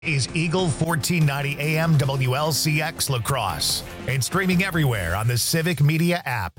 Is Eagle 1490 AM WLCX La Crosse and streaming everywhere on the Civic Media app.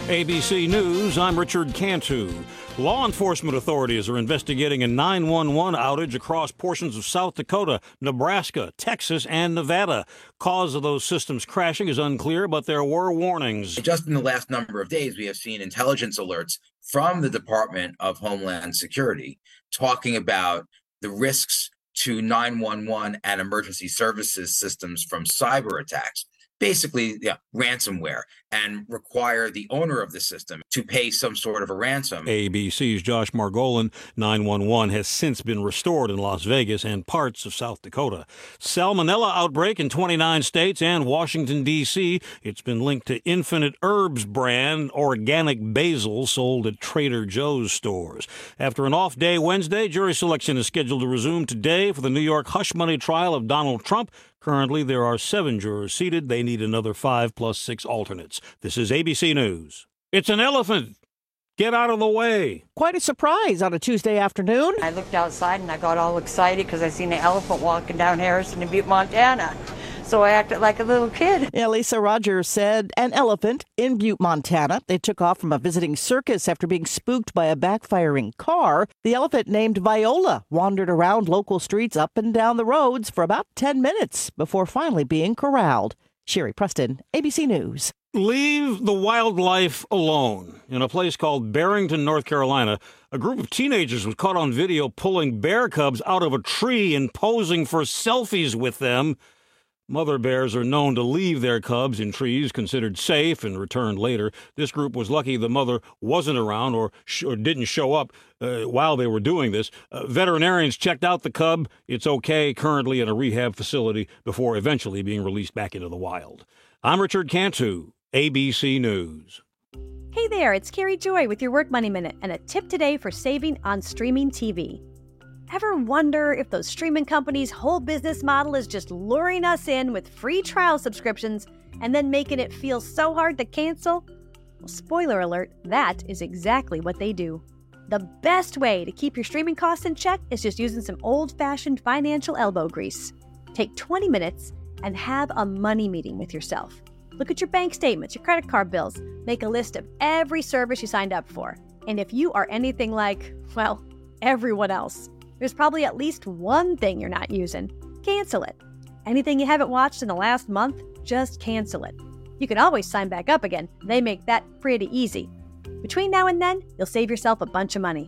ABC News, I'm Richard Cantu. Law enforcement authorities are investigating a 911 outage across portions of South Dakota, Nebraska, Texas, and Nevada. Cause of those systems crashing is unclear, but there were warnings. Just in the last number of days, we have seen intelligence alerts from the Department of Homeland Security talking about the risks to 911 and emergency services systems from cyber attacks. Basically, ransomware, and require the owner of the system to pay some sort of a ransom. ABC's Josh Margolin. 911 has since been restored in Las Vegas and parts of South Dakota. Salmonella outbreak in 29 states and Washington, D.C. It's been linked to Infinite Herbs brand organic basil sold at Trader Joe's stores. After an off day Wednesday, jury selection is scheduled to resume today for the New York hush money trial of Donald Trump. Currently, there are 7 jurors seated. They need another 5 plus 6 alternates. This is ABC News. It's an elephant. Get out of the way. Quite a surprise on a Tuesday afternoon. I looked outside and I got all excited because I seen an elephant walking down Harrison in Butte, Montana. So I acted like a little kid. Yeah, Lisa Rogers said an elephant in Butte, Montana. They took off from a visiting circus after being spooked by a backfiring car. The elephant, named Viola, wandered around local streets up and down the roads for about 10 minutes before finally being corralled. Sherry Preston, ABC News. Leave the wildlife alone. In a place called Barrington, North Carolina, a group of teenagers was caught on video pulling bear cubs out of a tree and posing for selfies with them. Mother bears are known to leave their cubs in trees considered safe and return later. This group was lucky the mother wasn't around or didn't show up while they were doing this. Veterinarians checked out the cub. It's okay, currently in a rehab facility, before eventually being released back into the wild. I'm Richard Cantu, ABC News. Hey there, it's Carrie Joy with your Work Money Minute and a tip today for saving on streaming TV. Ever wonder if those streaming companies' whole business model is just luring us in with free trial subscriptions and then making it feel so hard to cancel? Well, spoiler alert, that is exactly what they do. The best way to keep your streaming costs in check is just using some old-fashioned financial elbow grease. Take 20 minutes and have a money meeting with yourself. Look at your bank statements, your credit card bills. Make a list of every service you signed up for. And if you are anything like, well, everyone else, there's probably at least one thing you're not using. Cancel it. Anything you haven't watched in the last month, just cancel it. You can always sign back up again. They make that pretty easy. Between now and then, you'll save yourself a bunch of money.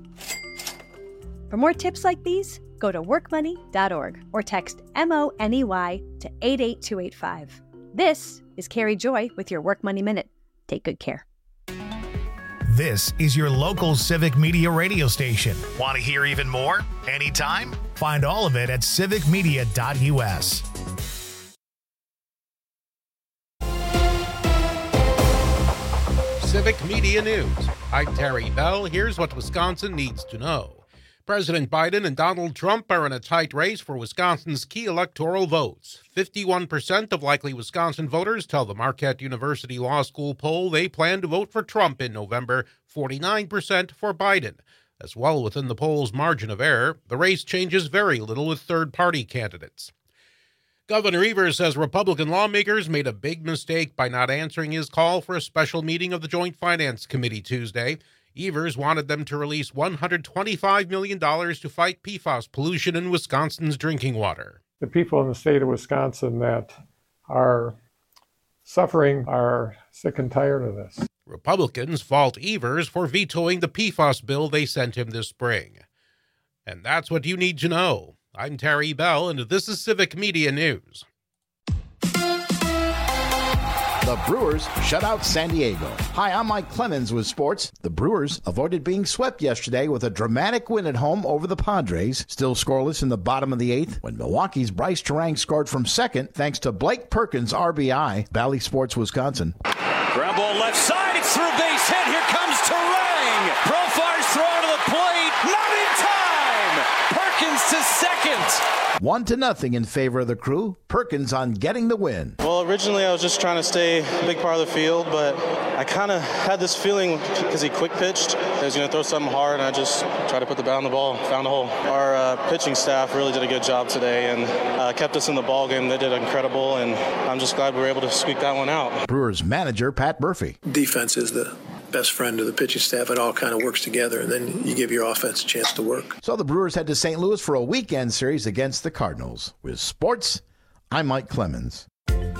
For more tips like these, go to workmoney.org or text MONEY to 88285. This is Carrie Joy with your Work Money Minute. Take good care. This is your local Civic Media radio station. Want to hear even more? Anytime? Find all of it at civicmedia.us. Civic Media News. I'm Terry Bell. Here's what Wisconsin needs to know. President Biden and Donald Trump are in a tight race for Wisconsin's key electoral votes. 51% of likely Wisconsin voters tell the Marquette University Law School poll they plan to vote for Trump in November, 49% for Biden. That's well within the poll's margin of error. The race changes very little with third-party candidates. Governor Evers says Republican lawmakers made a big mistake by not answering his call for a special meeting of the Joint Finance Committee Tuesday. Evers wanted them to release $125 million to fight PFAS pollution in Wisconsin's drinking water. The people in the state of Wisconsin that are suffering are sick and tired of this. Republicans fault Evers for vetoing the PFAS bill they sent him this spring. And that's what you need to know. I'm Terry Bell, and this is Civic Media News. The Brewers shut out San Diego. Hi, I'm Mike Clemens with sports. The Brewers avoided being swept yesterday with a dramatic win at home over the Padres. Still scoreless in the bottom of the eighth when Milwaukee's Bryce Terang scored from second thanks to Blake Perkins' RBI. Valley Sports, Wisconsin. Ground ball left side. It's through base hit. Here comes Terang. Profire's throw to the plate. Not in time. Perkins to second. 1-0 in favor of the Crew. Perkins on getting the win. Well, originally I was just trying to stay a big part of the field, but I kind of had this feeling because he quick pitched that he was going to throw something hard, and I just tried to put the bat on the ball, found a hole. Our pitching staff really did a good job today and kept us in the ball game. They did incredible, and I'm just glad we were able to squeak that one out. Brewers manager Pat Murphy. Defense is the best friend of the pitching staff. It all kind of works together, and then you give your offense a chance to work. So the Brewers head to St. Louis for a weekend series against the Cardinals. With sports, I'm Mike Clemens.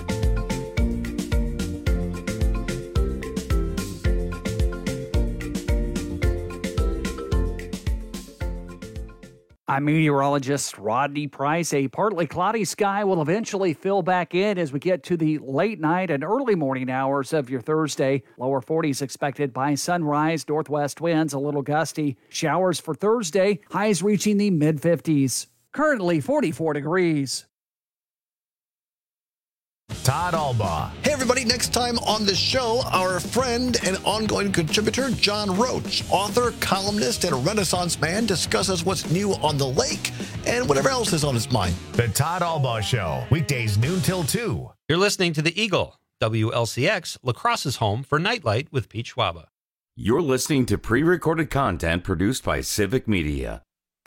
I'm meteorologist Rodney Price. A partly cloudy sky will eventually fill back in as we get to the late night and early morning hours of your Thursday. Lower 40s expected by sunrise. Northwest winds a little gusty. Showers for Thursday. Highs reaching the mid-50s. Currently 44 degrees. Todd Albaugh. Hey, everybody. Next time on the show, our friend and ongoing contributor, John Roach, author, columnist, and Renaissance man, discusses what's new on the lake and whatever else is on his mind. The Todd Albaugh Show, weekdays noon till 2. You're listening to The Eagle, WLCX, La Crosse's home for Nightlight with Pete Schwaba. You're listening to pre-recorded content produced by Civic Media.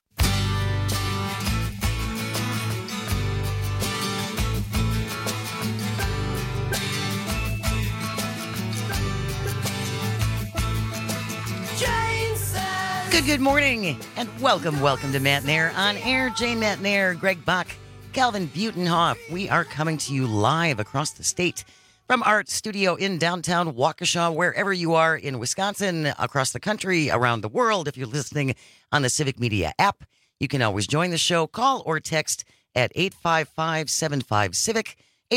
Good morning, and welcome to Matt and Air on air. Jane Matt and Air, Greg Bach, Calvin Butenhoff. We are coming to you live across the state from our studio in downtown Waukesha, wherever you are in Wisconsin, across the country, around the world. If you're listening on the Civic Media app, you can always join the show. Call or text at 855-75-CIVIC,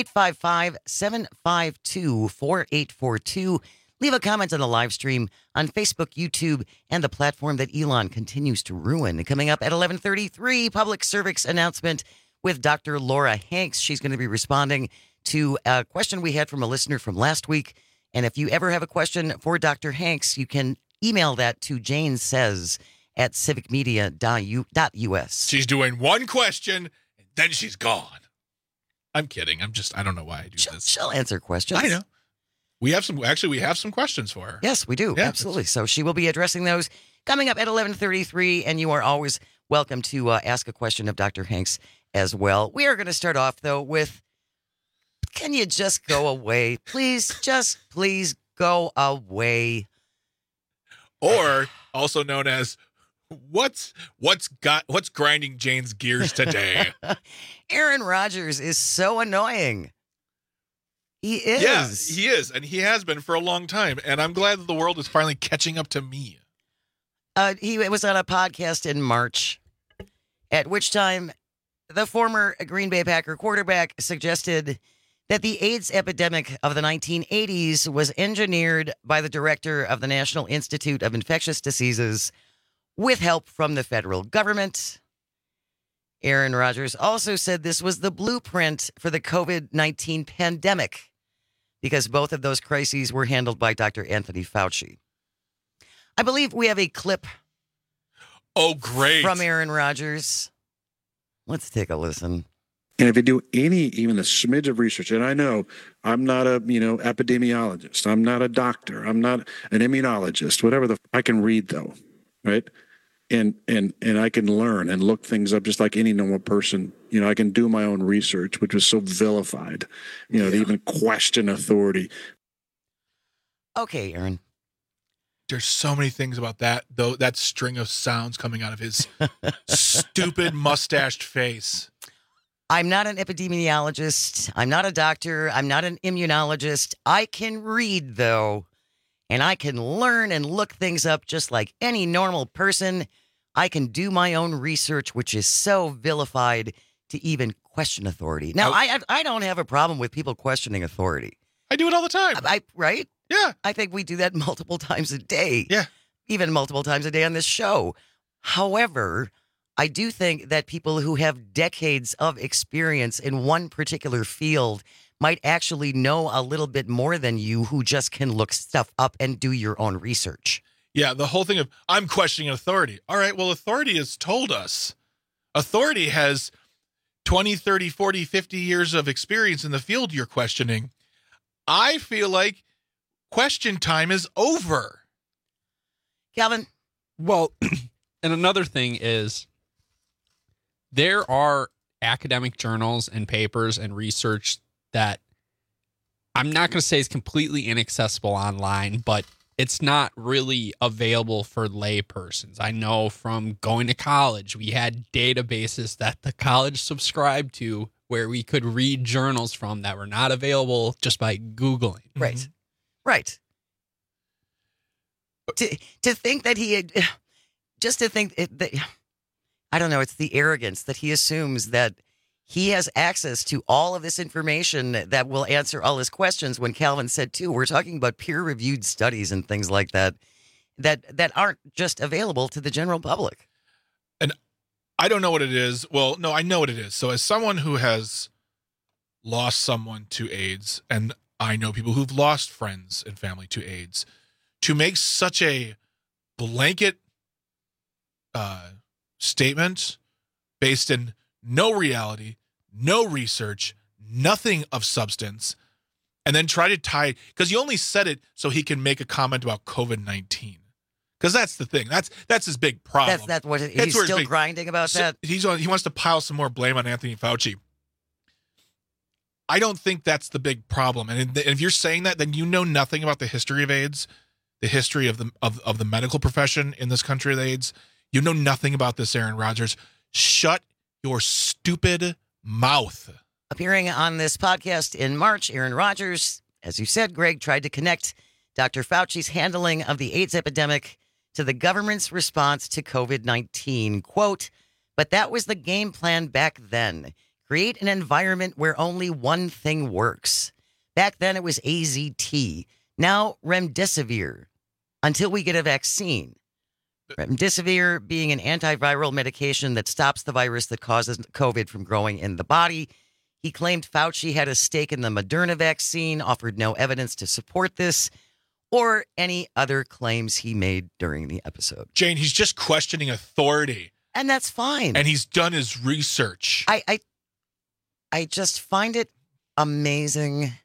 855-752-4842. Leave a comment on the live stream on Facebook, YouTube, and the platform that Elon continues to ruin. Coming up at 11:33, public service announcement with Dr. Laura Hanks. She's going to be responding to a question we had from a listener from last week. And if you ever have a question for Dr. Hanks, you can email that to janesays@civicmedia.us. She's doing one question, and then she's gone. I'm kidding. I don't know why I do this. She'll answer questions. I know. We have some questions for her. Yes, we do. Yeah, absolutely. So she will be addressing those coming up at 11:33, and you are always welcome to ask a question of Dr. Hanks as well. We are going to start off, though, with, can you just go away? Please go away. Or also known as, what's grinding Jane's gears today? Aaron Rodgers is so annoying. He is. Yeah, he is. And he has been for a long time. And I'm glad that the world is finally catching up to me. He was on a podcast in March, at which time the former Green Bay Packer quarterback suggested that the AIDS epidemic of the 1980s was engineered by the director of the National Institute of Infectious Diseases with help from the federal government. Aaron Rodgers also said this was the blueprint for the COVID-19 pandemic, because both of those crises were handled by Dr. Anthony Fauci. I believe we have a clip. Oh, great. From Aaron Rodgers. Let's take a listen. And if you do even a smidge of research, and I know I'm not a, epidemiologist, I'm not a doctor, I'm not an immunologist, whatever I can read though, right? And I can learn and look things up just like any normal person. I can do my own research, which was so vilified, to even question authority. Okay, Aaron. There's so many things about that, though, that string of sounds coming out of his stupid mustached face. I'm not an epidemiologist. I'm not a doctor. I'm not an immunologist. I can read, though, and I can learn and look things up just like any normal person. I can do my own research, which is so vilified to even question authority. Now, I don't have a problem with people questioning authority. I do it all the time. Right? Yeah. I think we do that multiple times a day. Yeah. Even multiple times a day on this show. However, I do think that people who have decades of experience in one particular field might actually know a little bit more than you, who just can look stuff up and do your own research. Yeah, the whole thing of, I'm questioning authority. All right, well, authority has told us Authority has 20, 30, 40, 50 years of experience in the field you're questioning. I feel like question time is over. Calvin? Well, and another thing is there are academic journals and papers and research that I'm not going to say is completely inaccessible online, but it's not really available for lay persons. I know from going to college, we had databases that the college subscribed to where we could read journals from that were not available just by Googling. Right. Right. To think that he had, just to think that, I don't know, it's the arrogance that he assumes that he has access to all of this information that will answer all his questions, when Calvin said, too, we're talking about peer-reviewed studies and things like that aren't just available to the general public. And I don't know what it is. Well, no, I know what it is. So as someone who has lost someone to AIDS, and I know people who've lost friends and family to AIDS, to make such a blanket statement based in no reality, no research, nothing of substance, and then try to tie, because you only said it so he can make a comment about COVID-19. Because that's the thing. That's his big problem. That's what he's still grinding about that. He wants to pile some more blame on Anthony Fauci. I don't think that's the big problem. And if you're saying that, then you know nothing about the history of AIDS, the history of the medical profession in this country with AIDS. You know nothing about this, Aaron Rodgers. Shut your stupid mouth. Appearing on this podcast in March, Aaron Rodgers, as you said, Greg, tried to connect Dr. Fauci's handling of the AIDS epidemic to the government's response to COVID-19. Quote, but that was the game plan back then. Create an environment where only one thing works. Back then it was AZT. Now remdesivir. Until we get a vaccine. Remdesivir being an antiviral medication that stops the virus that causes COVID from growing in the body. He claimed Fauci had a stake in the Moderna vaccine, offered no evidence to support this, or any other claims he made during the episode. Jane, he's just questioning authority. And that's fine. And he's done his research. I just find it amazing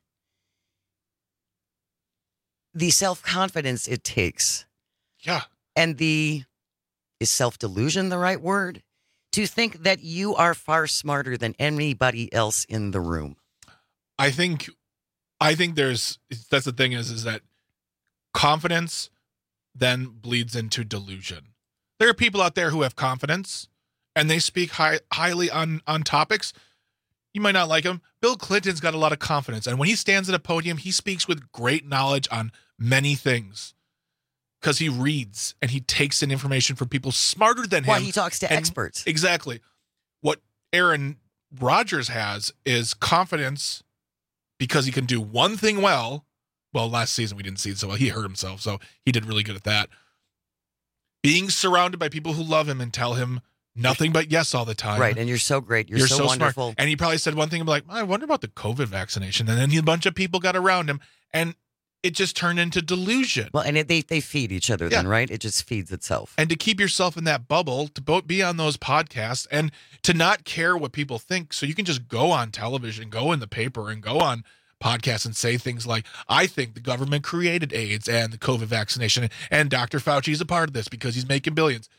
the self-confidence it takes. Yeah. And is self-delusion the right word? To think that you are far smarter than anybody else in the room. I think that's the thing is that confidence then bleeds into delusion. There are people out there who have confidence and they speak highly on topics. You might not like him. Bill Clinton's got a lot of confidence. And when he stands at a podium, he speaks with great knowledge on many things. Because he reads and he takes in information from people smarter than him. Well, he talks to experts. Exactly. What Aaron Rodgers has is confidence because he can do one thing well. Well, last season we didn't see it so well. He hurt himself, so he did really good at that. Being surrounded by people who love him and tell him nothing but yes all the time. Right, and you're so great. You're so wonderful. Smart. And he probably said one thing like, I wonder about the COVID vaccination. And then a bunch of people got around him, and it just turned into delusion. Well, and they feed each other then, right? It just feeds itself. And to keep yourself in that bubble, to be on those podcasts, and to not care what people think, so you can just go on television, go in the paper, and go on podcasts and say things like, I think the government created AIDS and the COVID vaccination, and Dr. Fauci is a part of this because he's making billions.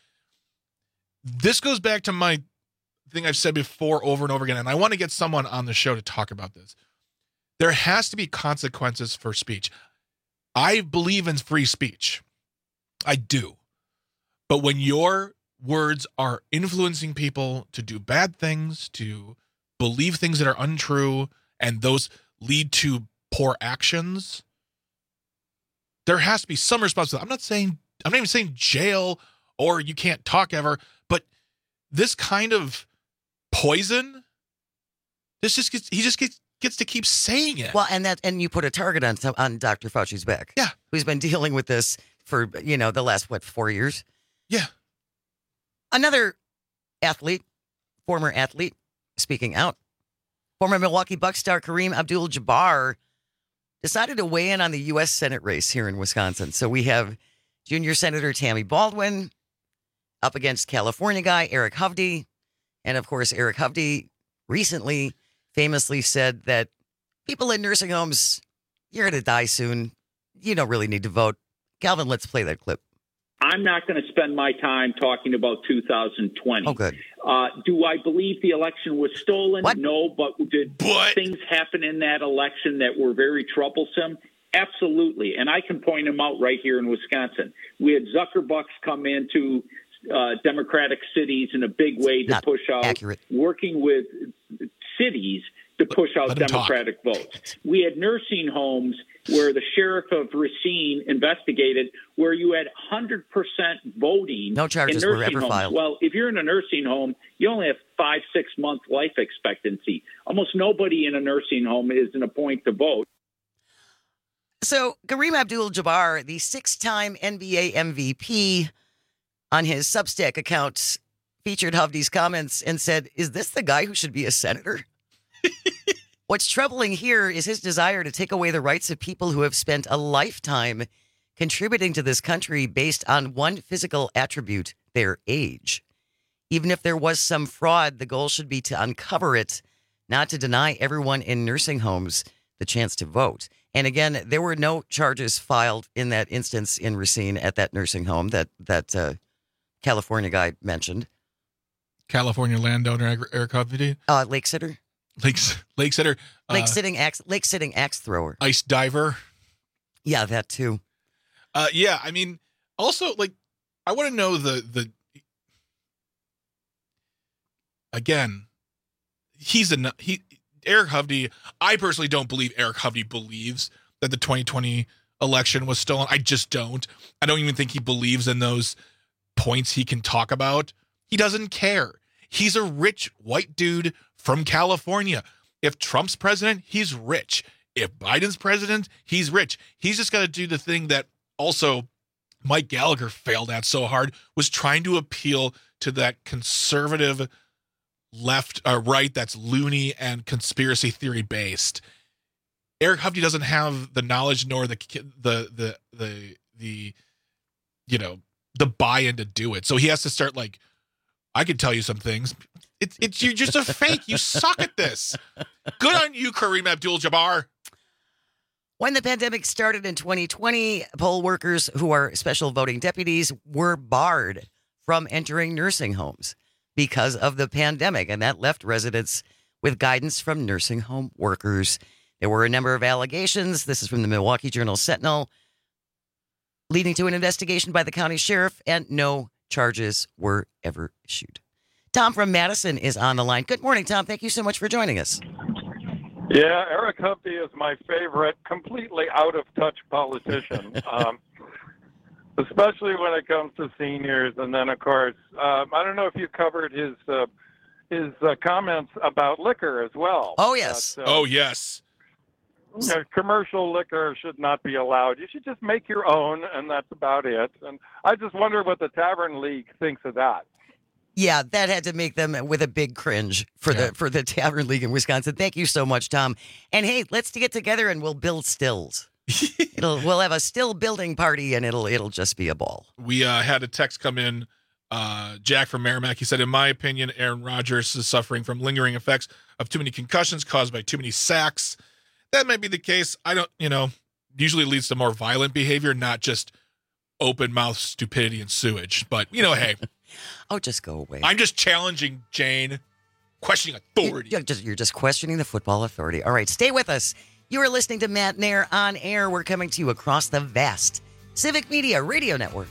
This goes back to my thing I've said before over and over again, and I want to get someone on the show to talk about this. There has to be consequences for speech. I believe in free speech. I do. But when your words are influencing people to do bad things, to believe things that are untrue, and those lead to poor actions, there has to be some responsibility. I'm not even saying jail or you can't talk ever, but this kind of poison, he just gets to keep saying it. Well, and you put a target on Dr. Fauci's back. Yeah. Who's been dealing with this for, the last, 4 years? Yeah. Another former athlete, speaking out, former Milwaukee Bucks star Kareem Abdul-Jabbar decided to weigh in on the U.S. Senate race here in Wisconsin. So we have junior Senator Tammy Baldwin up against California guy Eric Hovde. And of course, Eric Hovde recently famously said that people in nursing homes, you're going to die soon. You don't really need to vote. Calvin, let's play that clip. I'm not going to spend my time talking about 2020. Oh, good. Do I believe the election was stolen? What? No, but did things happen in that election that were very troublesome? Absolutely. And I can point them out right here in Wisconsin. We had Zuckerbucks come into Democratic cities in a big way to push out, working with cities to push out Democratic votes. We had nursing homes where the sheriff of Racine investigated where you had 100% voting. No charges in were nursing ever homes. filed. Well, if you're in a nursing home, you only have 5-6 month life expectancy. Almost nobody in a nursing home is in a point to vote. So Kareem Abdul-Jabbar, the 6-time NBA MVP, on his Substack account, featured Hovde's comments and said, "Is this the guy who should be a senator?" What's troubling here is his desire to take away the rights of people who have spent a lifetime contributing to this country based on one physical attribute, their age. Even if there was some fraud, the goal should be to uncover it, not to deny everyone in nursing homes the chance to vote. And again, there were no charges filed in that instance in Racine at that nursing home that California guy mentioned. California landowner Eric Hovde? Lake sitter. Lake sitter. Lake sitting axe thrower. Ice diver. Yeah, that too. Yeah, I mean, also, like, I want to know the again, Eric Hovde, I personally don't believe Eric Hovde believes that the 2020 election was stolen. I just don't. I don't even think he believes in those points he can talk about. He doesn't care. He's a rich white dude from California. If Trump's president, he's rich. If Biden's president, he's rich. He's just got to do the thing that also Mike Gallagher failed at so hard, was trying to appeal to that conservative left or right that's loony and conspiracy theory based. Eric Hovde doesn't have the knowledge nor the buy-in to do it. So he has to start like, I can tell you some things. It's you're just a fake. You suck at this. Good on you, Kareem Abdul-Jabbar. When the pandemic started in 2020, poll workers who are special voting deputies were barred from entering nursing homes because of the pandemic, and that left residents with guidance from nursing home workers. There were a number of allegations. This is from the Milwaukee Journal-Sentinel, leading to an investigation by the county sheriff, and no charges were ever issued. Tom from Madison is on the line. Good morning, Tom. Thank you so much for joining us. Yeah, Eric Hovde is my favorite, completely out-of-touch politician, especially when it comes to seniors. And then, of course, I don't know if you covered his comments about liquor as well. Oh, yes. Oh, yes. Commercial liquor should not be allowed. You should just make your own, and that's about it. And I just wonder what the Tavern League thinks of that. Yeah, that had to make them with a big cringe for the Tavern League in Wisconsin. Thank you so much, Tom. And hey, let's get together and we'll build stills. We'll have a still building party, and it'll just be a ball. We had a text come in. Jack from Merrimack. He said, in my opinion, Aaron Rodgers is suffering from lingering effects of too many concussions caused by too many sacks. That might be the case. I don't, usually leads to more violent behavior, not just open mouth stupidity and sewage. But, hey. Oh, just go away. I'm just challenging Jane, questioning authority. You're just questioning the football authority. All right, stay with us. You are listening to Matt Nair on air. We're coming to you across the vast Civic Media Radio Network.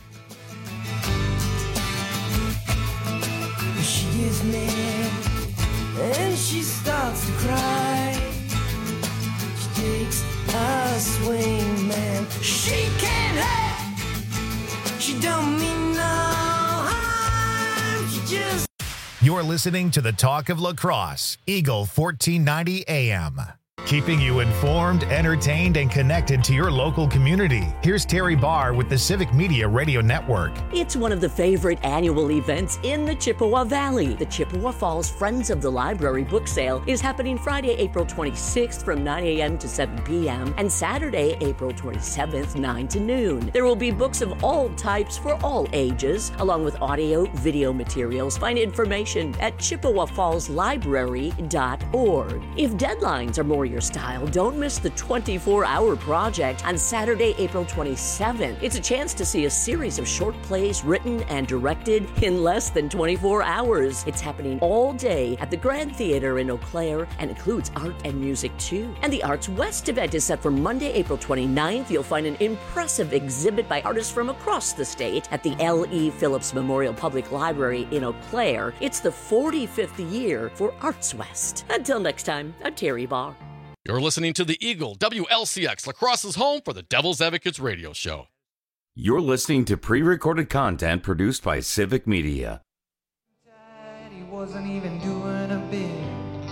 She gets mad and she starts to cry. She takes a swing, man. She can't help. She don't mean no harm. She just. You're listening to the Talk of Lacrosse, Eagle 1490 AM. keeping you informed, entertained, and connected to your local community. Here's Terry Barr with the Civic Media Radio Network. It's one of the favorite annual events in the Chippewa Valley. The Chippewa Falls Friends of the Library book sale is happening Friday, April 26th from 9 a.m. to 7 p.m. and Saturday, April 27th, 9 to noon. There will be books of all types for all ages, along with audio, video materials. Find information at chippewafallslibrary.org. If deadlines are more your style, don't miss the 24-hour project on Saturday, April 27th. It's a chance to see a series of short plays written and directed in less than 24 hours. It's happening all day at the Grand Theater in Eau Claire and includes art and music too. And the Arts West event is set for Monday, April 29th. You'll find an impressive exhibit by artists from across the state at the L.E. Phillips Memorial Public Library in Eau Claire. It's the 45th year for Arts West. Until next time, I'm Terry Barr. You're listening to the Eagle, WLCX, La Crosse's home for the Devil's Advocates radio show. You're listening to pre-recorded content produced by Civic Media. He wasn't even doing a bit.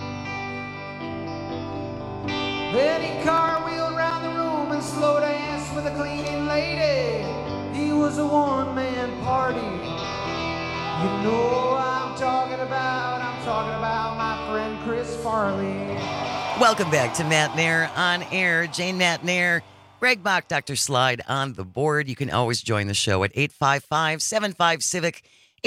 Then he cartwheeled around the room and slow danced with a cleaning lady. He was a one-man party. You know what I'm talking about my friend Chris Farley. Welcome back to Matt Nair on air. Jane Matt Nair, Greg Bach, Dr. Slide on the board. You can always join the show at 855-75-CIVIC,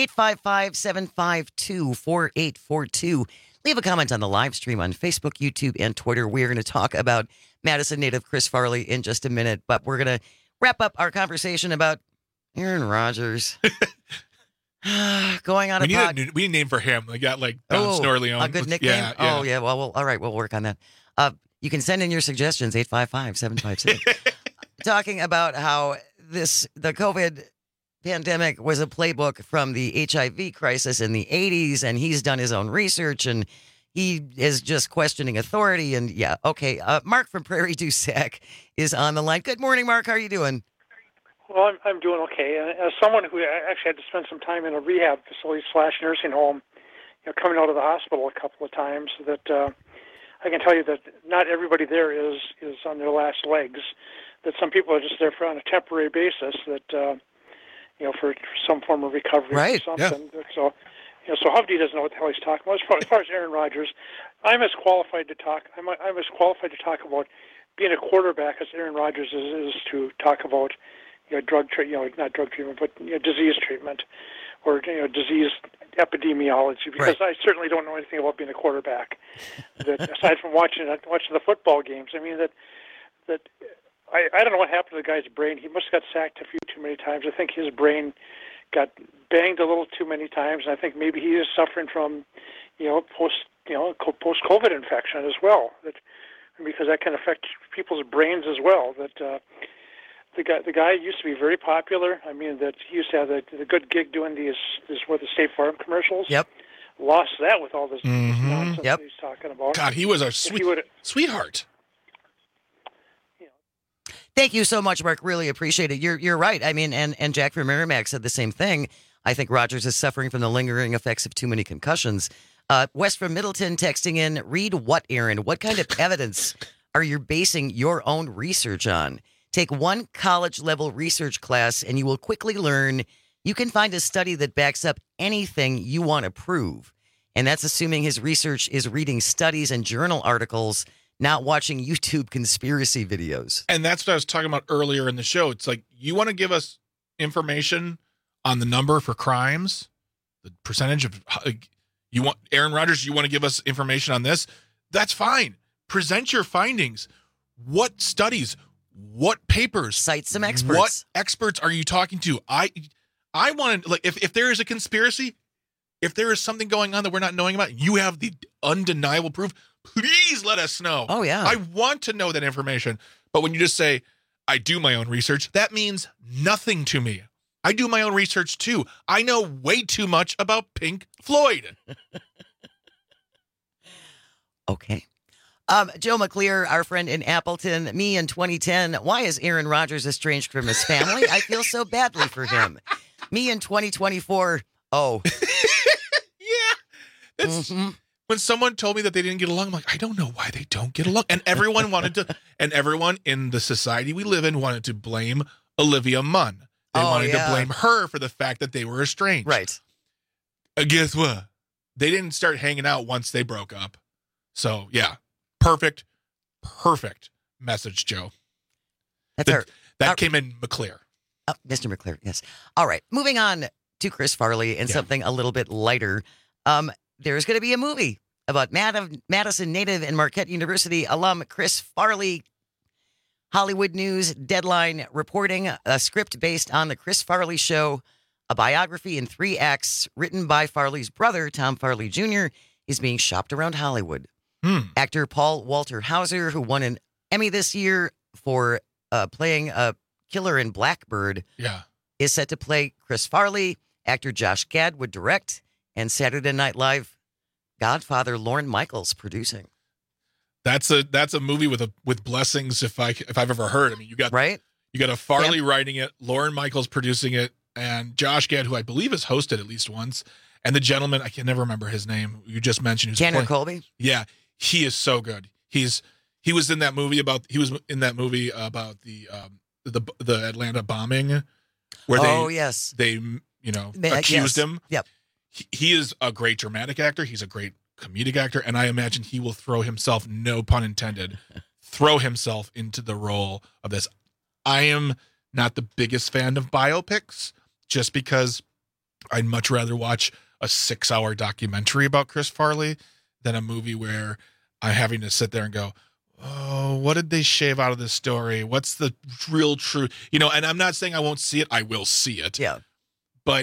855-752-4842. Leave a comment on the live stream on Facebook, YouTube, and Twitter. We're going to talk about Madison native Chris Farley in just a minute, but we're going to wrap up our conversation about Aaron Rodgers. Going on we need a name for him. Like Don Snorleone. A good nickname? Yeah. Oh, yeah. Well, all right. We'll work on that. You can send in your suggestions, 855-756. Talking about how the COVID pandemic was a playbook from the HIV crisis in the 80s, and he's done his own research, and he is just questioning authority. And yeah, okay. Mark from Prairie du Sac is on the line. Good morning, Mark. How are you doing? Well, I'm doing okay. As someone who actually had to spend some time in a rehab facility / nursing home, coming out of the hospital a couple of times, that I can tell you that not everybody there is on their last legs. That some people are just there on a temporary basis. That for some form of recovery right. or something. Yeah. So Hovde doesn't know what the hell he's talking about. As far as Aaron Rodgers, I'm as qualified to talk. I'm as qualified to talk about being a quarterback as Aaron Rodgers is to talk about. Not drug treatment, but disease treatment or disease epidemiology. Because right. I certainly don't know anything about being a quarterback. That aside from watching the football games, I mean that I don't know what happened to the guy's brain. He must have got sacked a few too many times. I think his brain got banged a little too many times. And I think maybe he is suffering from post COVID infection as well. Because that can affect people's brains as well. That. The guy used to be very popular. I mean, that he used to have the good gig doing the State Farm commercials. Yep. Lost that with all this nonsense that he's talking about. God, he was our sweetheart. Thank you so much, Mark. Really appreciate it. You're right. I mean, and Jack from Merrimack said the same thing. I think Rodgers is suffering from the lingering effects of too many concussions. West from Middleton texting in, read what, Aaron? What kind of evidence are you basing your own research on? Take one college-level research class, and you will quickly learn you can find a study that backs up anything you want to prove. And that's assuming his research is reading studies and journal articles, not watching YouTube conspiracy videos. And that's what I was talking about earlier in the show. It's like, you want to give us information on the number for crimes, the percentage of... you want Aaron Rodgers, you want to give us information on this? That's fine. Present your findings. What studies... What papers? Cite some experts. What experts are you talking to? I want to, like, if there is a conspiracy, if there is something going on that we're not knowing about, you have the undeniable proof, please let us know. Oh, yeah. I want to know that information. But when you just say, I do my own research, that means nothing to me. I do my own research, too. I know way too much about Pink Floyd. Okay. Joe McClear, our friend in Appleton, me in 2010. Why is Aaron Rodgers estranged from his family? I feel so badly for him. Me in 2024. Oh. Yeah. when someone told me that they didn't get along, I'm like, I don't know why they don't get along. And everyone everyone in the society we live in wanted to blame Olivia Munn. They wanted to blame her for the fact that they were estranged. Right. Guess what? They didn't start hanging out once they broke up. So, yeah. Perfect message, Joe. That came in McClure. Mr. McClure, yes. All right. Moving on to Chris Farley and something a little bit lighter. There's going to be a movie about Madison native and Marquette University alum Chris Farley. Hollywood News Deadline reporting a script based on the Chris Farley Show, a biography in 3 acts written by Farley's brother, Tom Farley Jr., is being shopped around Hollywood. Actor Paul Walter Hauser, who won an Emmy this year for playing a killer in Blackbird, is set to play Chris Farley. Actor Josh Gad would direct, and Saturday Night Live Godfather Lorne Michaels producing. That's a movie with blessings if I've ever heard. I mean, you got a Farley writing it, Lorne Michaels producing it, and Josh Gad, who I believe has hosted at least once, and the gentleman, I can never remember his name, you just mentioned, Tanner Colby. Yeah, he is so good. He was in that movie about the Atlanta bombing where they accused him. Yep. He is a great dramatic actor. He's a great comedic actor, and I imagine he will throw himself, no pun intended, into the role of this. I am not the biggest fan of biopics, just because I'd much rather watch a 6-hour documentary about Chris Farley than a movie where I'm having to sit there and go, oh, what did they shave out of this story? What's the real truth? And I'm not saying I won't see it. I will see it. Yeah. But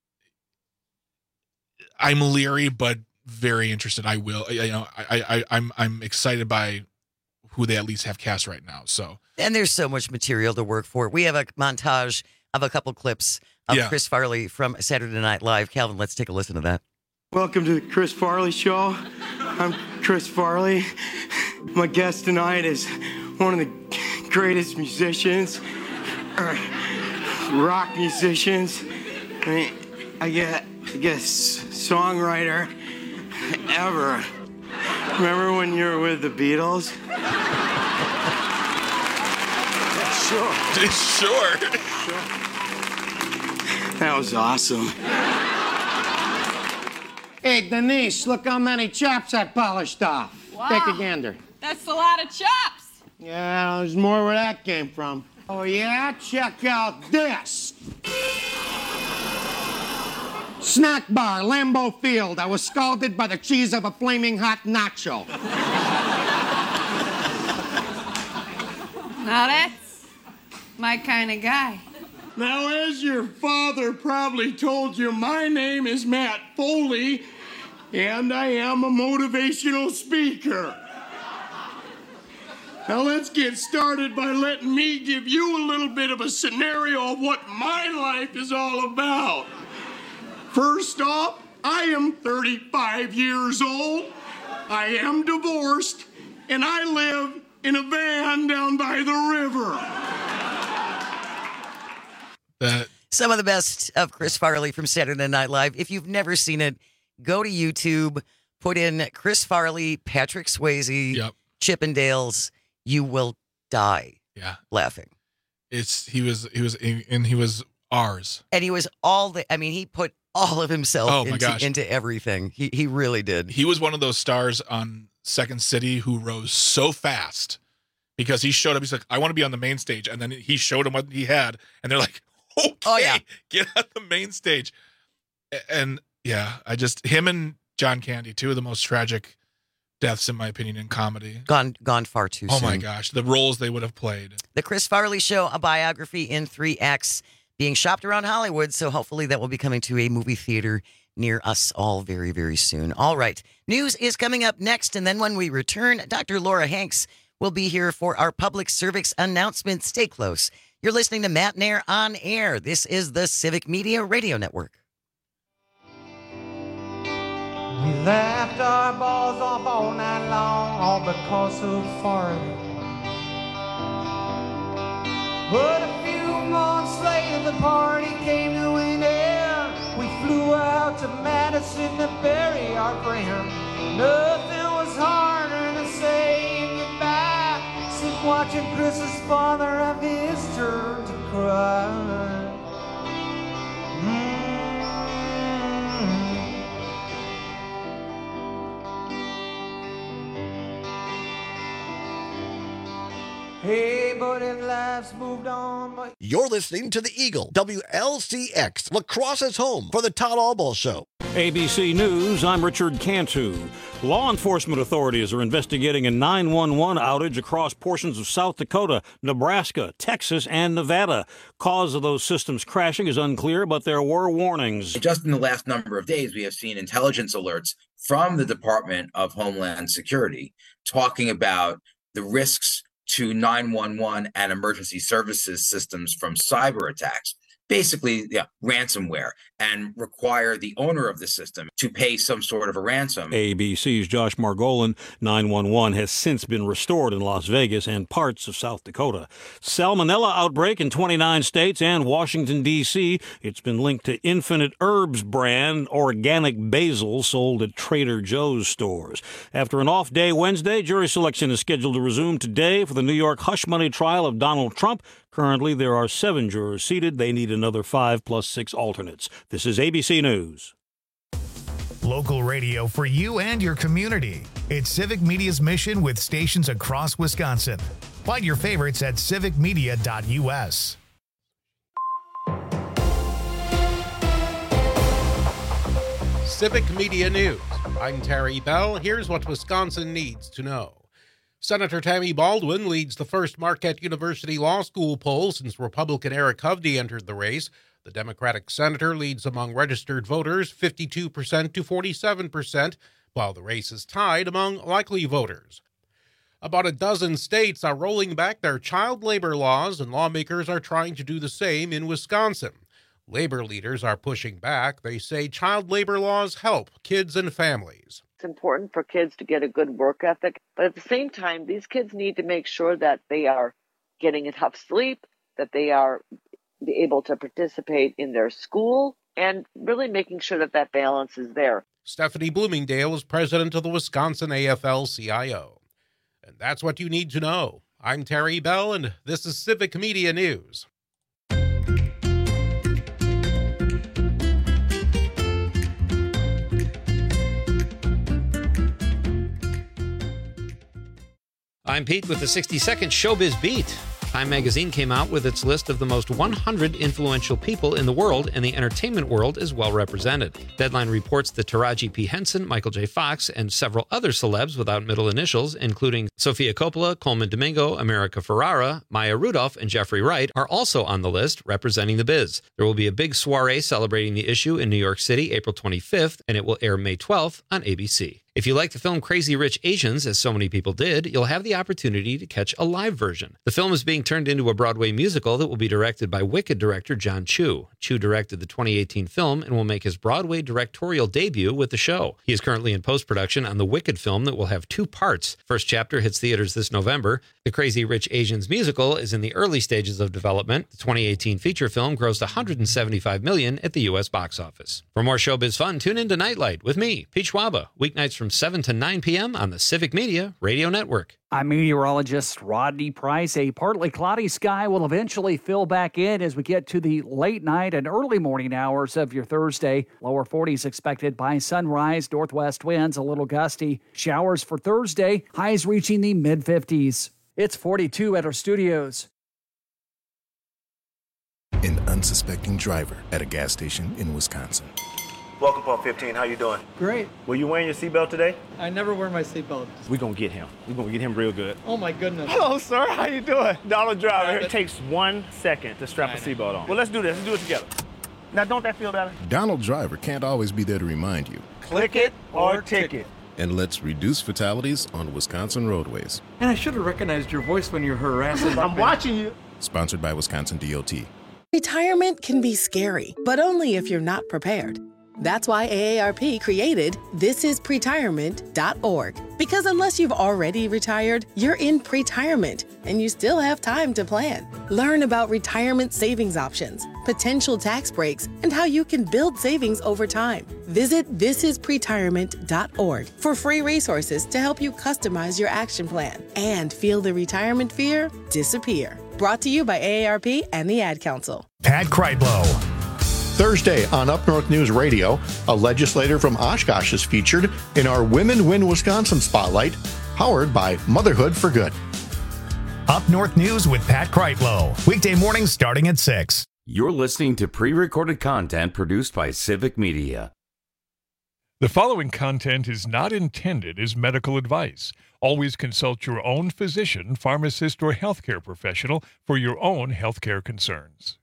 I'm leery, but very interested. I will. I'm excited by who they at least have cast right now. So, and there's so much material to work for. We have a montage of a couple clips of Chris Farley from Saturday Night Live. Calvin, let's take a listen to that. Welcome to the Chris Farley Show. I'm Chris Farley. My guest tonight is one of the greatest musicians, rock musicians. I guess songwriter ever. Remember when you were with the Beatles? Sure. That was awesome. Hey, Denise, look how many chops I polished off. Wow. Take a gander. That's a lot of chops. Yeah, there's more where that came from. Oh, yeah? Check out this. Snack bar, Lambeau Field. I was scalded by the cheese of a flaming hot nacho. Now that's my kind of guy. Now, as your father probably told you, my name is Matt Foley, and I am a motivational speaker. Now, let's get started by letting me give you a little bit of a scenario of what my life is all about. First off, I am 35 years old, I am divorced, and I live in a van down by the river. Some of the best of Chris Farley from Saturday Night Live. If you've never seen it, go to YouTube, put in Chris Farley, Patrick Swayze, Chippendales. You will die laughing. He was ours. And he was he put all of himself into everything. He really did. He was one of those stars on Second City who rose so fast because he showed up. He's like, I want to be on the main stage. And then he showed him what he had. And they're like, okay, get on the main stage. And him and John Candy, two of the most tragic deaths, in my opinion, in comedy. Gone far too soon. Oh my gosh, the roles they would have played. The Chris Farley Show, a biography in 3 acts, being shopped around Hollywood. So hopefully that will be coming to a movie theater near us all very, very soon. All right, news is coming up next. And then when we return, Dr. Laura Hanks will be here for our public service announcement. Stay close. You're listening to Matt Nair on Air. This is the Civic Media Radio Network. We laughed our balls off all night long, all because of Farley. But a few months later, the party came to an end. We flew out to Madison to bury our friend. Nothing was harder than saying goodbye. Sit watching Chris's father have his turn to cry. Hey, but if life's moved on, but... You're listening to The Eagle, WLCX, La Crosse's home for the Todd Albaugh Show. ABC News, I'm Richard Cantu. Law enforcement authorities are investigating a 911 outage across portions of South Dakota, Nebraska, Texas, and Nevada. Cause of those systems crashing is unclear, but there were warnings. Just in the last number of days, we have seen intelligence alerts from the Department of Homeland Security talking about the risks to 911 and emergency services systems from cyber attacks. Basically, ransomware, and require the owner of the system to pay some sort of a ransom. ABC's Josh Margolin. 911 has since been restored in Las Vegas and parts of South Dakota. Salmonella outbreak in 29 states and Washington, D.C. It's been linked to Infinite Herbs brand organic basil sold at Trader Joe's stores. After an off day Wednesday, jury selection is scheduled to resume today for the New York hush money trial of Donald Trump. Currently, there are 7 jurors seated. They need another 5 plus 6 alternates. This is ABC News. Local radio for you and your community. It's Civic Media's mission with stations across Wisconsin. Find your favorites at civicmedia.us. Civic Media News. I'm Terry Bell. Here's what Wisconsin needs to know. Senator Tammy Baldwin leads the first Marquette University Law School poll since Republican Eric Hovde entered the race. The Democratic senator leads among registered voters 52% to 47%, while the race is tied among likely voters. About a dozen states are rolling back their child labor laws, and lawmakers are trying to do the same in Wisconsin. Labor leaders are pushing back. They say child labor laws help kids and families. It's important for kids to get a good work ethic, but at the same time, these kids need to make sure that they are getting enough sleep, that they are able to participate in their school, and really making sure that that balance is there. Stephanie Bloomingdale is president of the Wisconsin AFL-CIO. And that's what you need to know. I'm Terry Bell, and this is Civic Media News. I'm Pete with the 60-second Showbiz Beat. Time magazine came out with its list of the most 100 influential people in the world, and the entertainment world is well represented. Deadline reports that Taraji P. Henson, Michael J. Fox, and several other celebs without middle initials, including Sofia Coppola, Coleman Domingo, America Ferrara, Maya Rudolph, and Jeffrey Wright, are also on the list representing the biz. There will be a big soiree celebrating the issue in New York City, April 25th, and it will air May 12th on ABC. If you like the film Crazy Rich Asians, as so many people did, you'll have the opportunity to catch a live version. The film is being turned into a Broadway musical that will be directed by Wicked director John Chu. Chu directed the 2018 film and will make his Broadway directorial debut with the show. He is currently in post-production on the Wicked film that will have 2 parts. First chapter hits theaters this November. The Crazy Rich Asians musical is in the early stages of development. The 2018 feature film grossed $175 million at the U.S. box office. For more showbiz fun, tune in to Nightlight with me, Pete Schwaba, weeknights from 7 to 9 p.m. on the Civic Media Radio Network. I'm meteorologist Rodney Price. A partly cloudy sky will eventually fill back in as we get to the late night and early morning hours of your Thursday. Lower 40s expected by sunrise. Northwest winds a little gusty. Showers for Thursday. Highs reaching the mid-50s. It's 42 at our studios. An unsuspecting driver at a gas station in Wisconsin. Welcome, Pump 15. How you doing? Great. Were you wearing your seatbelt today? I never wear my seatbelt. We're going to get him. We're going to get him real good. Oh, my goodness. Hello, sir. How you doing? Donald Driver. It takes 1 second to strap a seatbelt on. Well, let's do this. Let's do it together. Now, don't that feel better? Donald Driver can't always be there to remind you. Click it or ticket. And let's reduce fatalities on Wisconsin roadways. And I should have recognized your voice when you're harassing. I'm watching you. Sponsored by Wisconsin DOT. Retirement can be scary, but only if you're not prepared. That's why AARP created thisispretirement.org. Because unless you've already retired, you're in pretirement, and you still have time to plan. Learn about retirement savings options, potential tax breaks, and how you can build savings over time. Visit thisispretirement.org for free resources to help you customize your action plan and feel the retirement fear disappear. Brought to you by AARP and the Ad Council. Pat Kreitlow. Thursday on Up North News Radio, a legislator from Oshkosh is featured in our Women Win Wisconsin Spotlight, powered by Motherhood for Good. Up North News with Pat Kreitlow. Weekday mornings starting at 6. You're listening to pre-recorded content produced by Civic Media. The following content is not intended as medical advice. Always consult your own physician, pharmacist, or healthcare professional for your own healthcare concerns.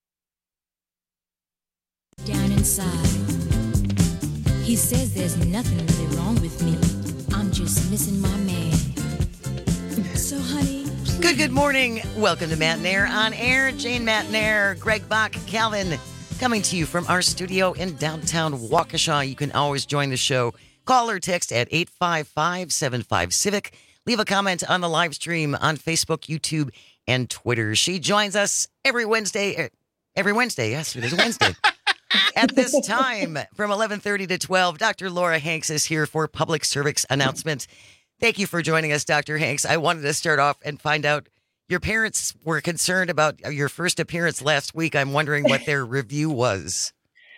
Down inside, he says there's nothing really wrong with me. I'm just missing my man. So, honey. Good morning. Welcome to Matt and Air on Air. Jane, Matt and Air, Greg Bach, Calvin, coming to you from our studio in downtown Waukesha. You can always join the show. Call or text at 855-75-CIVIC. Leave a comment on the live stream on Facebook, YouTube, and Twitter. She joins us every Wednesday. Yes, it is Wednesday. At this time, from 11:30 to 12, Dr. Laura Hanks is here for public service announcement. Thank you for joining us, Dr. Hanks. I wanted to start off and find out, your parents were concerned about your first appearance last week. I'm wondering what their review was.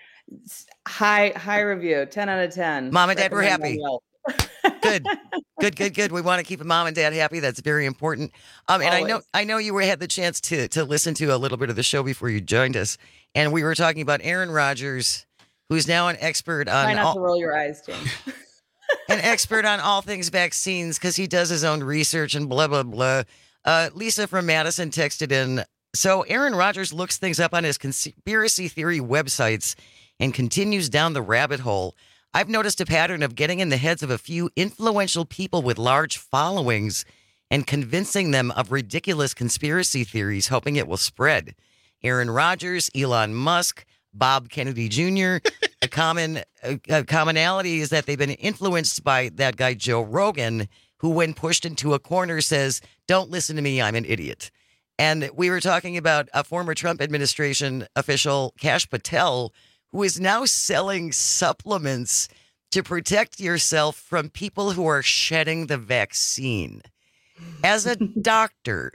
High review, 10 out of 10. Mom and Dad were happy. Good. We want to keep mom and dad happy. That's very important. And I know you had the chance to listen to a little bit of the show before you joined us. And we were talking about Aaron Rodgers, who's now an expert on... Try not to roll your eyes, James. An expert on all things vaccines because he does his own research and blah, blah, blah. Lisa from Madison texted in, so Aaron Rodgers looks things up on his conspiracy theory websites and continues down the rabbit hole. I've noticed a pattern of getting in the heads of a few influential people with large followings and convincing them of ridiculous conspiracy theories, hoping it will spread. Aaron Rodgers, Elon Musk, Bob Kennedy Jr. A commonality is that they've been influenced by that guy, Joe Rogan, who when pushed into a corner says, don't listen to me, I'm an idiot. And we were talking about a former Trump administration official, Kash Patel, who is now selling supplements to protect yourself from people who are shedding the vaccine. As a doctor,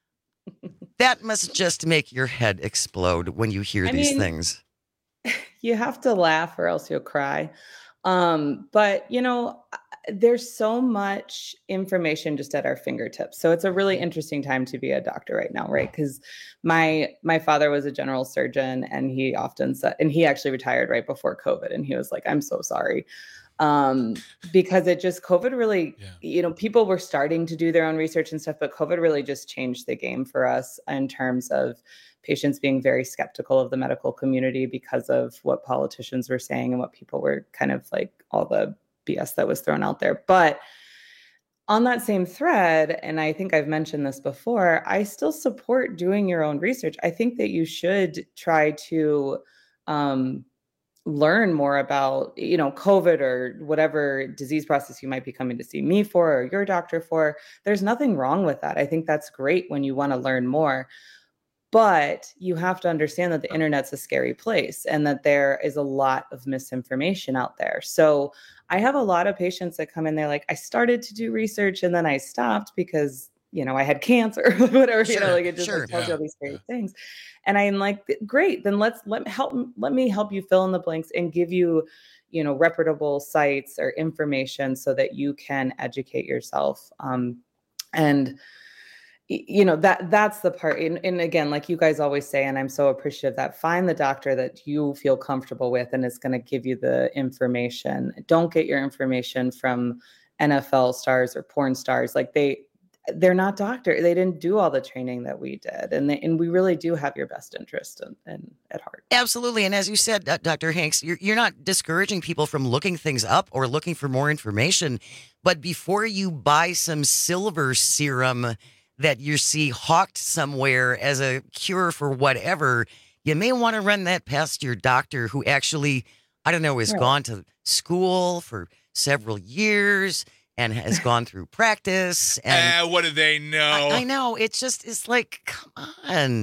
that must just make your head explode when you hear these things. You have to laugh or else you'll cry. But, there's so much information just at our fingertips. So it's a really interesting time to be a doctor right now, right? Because my father was a general surgeon, and he often said, and he actually retired right before COVID, and he was like, I'm so sorry. Because COVID really, people were starting to do their own research and stuff, but COVID really just changed the game for us in terms of patients being very skeptical of the medical community because of what politicians were saying and what people were kind of like all the BS that was thrown out there. But on that same thread, and I think I've mentioned this before, I still support doing your own research. I think that you should try to learn more about, COVID or whatever disease process you might be coming to see me for or your doctor for. There's nothing wrong with that. I think that's great when you want to learn more. But you have to understand that the internet's a scary place and that there is a lot of misinformation out there. So I have a lot of patients that come in there like, I started to do research and then I stopped because, I had cancer or whatever, it just tells you all these great things. And I'm like, great, then let me help you fill in the blanks and give you, reputable sites or information so that you can educate yourself. That's the part. And again, like you guys always say, and I'm so appreciative that find the doctor that you feel comfortable with and is going to give you the information. Don't get your information from NFL stars or porn stars. Like they're not doctors. They didn't do all the training that we did. And we really do have your best interest at heart. Absolutely. And as you said, Dr. Hanks, you're not discouraging people from looking things up or looking for more information. But before you buy some silver serum that you see hawked somewhere as a cure for whatever, you may want to run that past your doctor who actually, has gone to school for several years and has gone through practice. And what do they know? I know. It's like, come on.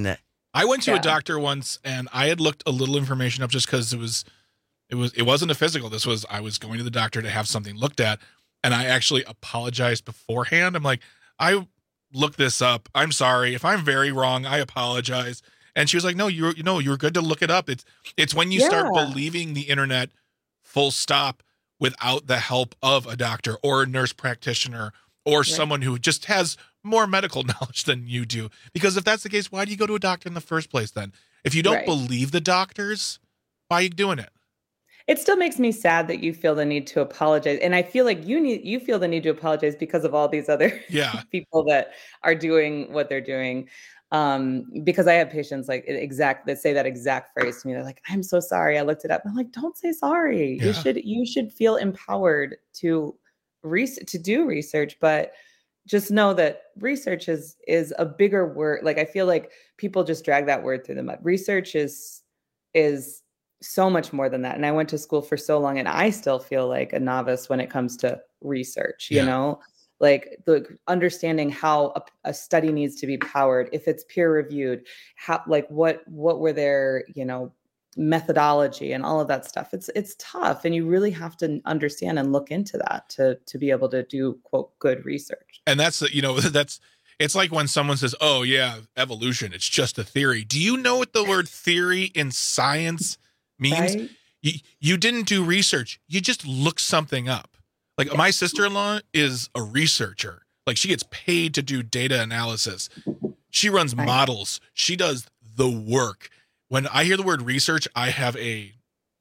I went to a doctor once, and I had looked a little information up just because it wasn't a physical. I was going to the doctor to have something looked at, and I actually apologized beforehand. I'm like, I looked this up. I'm sorry if I'm very wrong. I apologize. And she was like, no, you're good to look it up. It's when you start believing the internet full stop without the help of a doctor or a nurse practitioner or someone who just has more medical knowledge than you do. Because if that's the case, why do you go to a doctor in the first place then? If you don't believe the doctors, why are you doing it? It still makes me sad that you feel the need to apologize. And I feel like you feel the need to apologize because of all these other people that are doing what they're doing. Because I have patients that say that exact phrase to me. They're like, I'm so sorry. I looked it up. I'm like, don't say sorry. Yeah. You should feel empowered to do research, but just know that research is a bigger word. Like, I feel like people just drag that word through the mud. Research is so much more than that. And I went to school for so long, and I still feel like a novice when it comes to research, you know, like the understanding how a study needs to be powered, if it's peer reviewed, how, like what were their, methodology and all of that stuff. It's tough. And you really have to understand and look into that to be able to do, quote, good research. And that's, it's like when someone says, oh yeah, evolution, it's just a theory. Do you know what the word theory in science means? Right? You didn't do research. You just look something up. Like my sister-in-law is a researcher. Like she gets paid to do data analysis. She runs models. She does the work. When I hear the word research, I have a